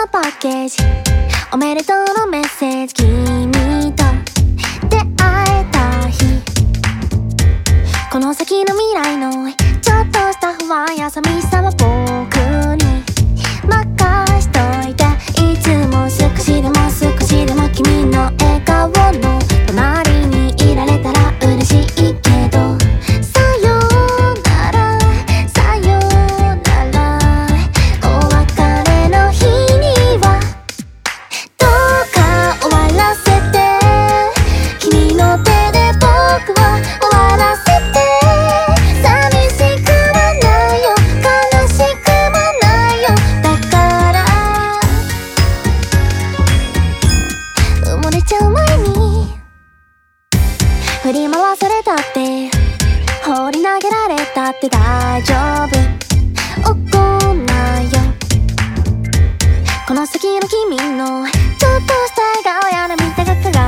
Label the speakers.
Speaker 1: のパッケージ、おめでとうのメッセージ、君と出会えた日、この先の未来のちょっとした不安や寂しさは僕に任しといて、いつも少しでも少しでも君の笑顔の隣にいられたら嬉しいけど、さよならさよなら、お別れの日にはどうか終わらせて、君の手で僕を終わらせて、寂しくはないよ悲しくもないよ、だから埋もれちゃう前に振り回されたって放り投げられたって大丈夫、怒んないよ、この先の君のちょっとした笑顔や涙が輝